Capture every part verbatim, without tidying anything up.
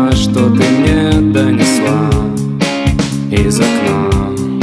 слова, что ты мне донесла из окна.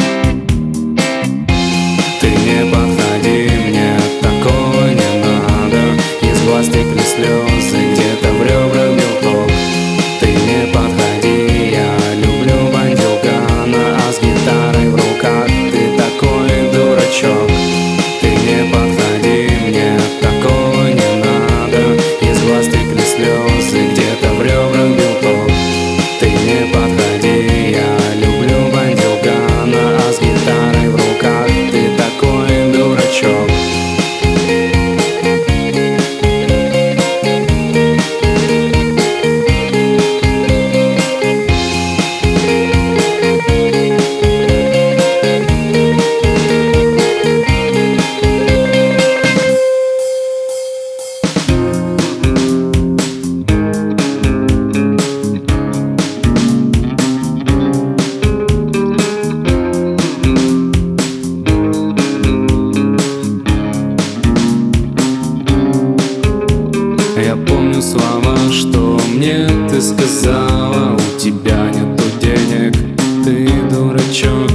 Ты не подходи, мне такое не надо. Из глаз текли слезы, где-то в ребрах белков. Ты не подходи, я люблю бандюгана, а с гитарой в руках ты такой дурачок. Ты не подходи, мне такого не надо. Из глаз текли слезы, где-то в ребрах белков. Ты не подходи, я люблю бандюгана, а с гитарой в руках ты такой дурачок. Я помню слова, что мне ты сказала: у тебя нету денег, ты дурачок.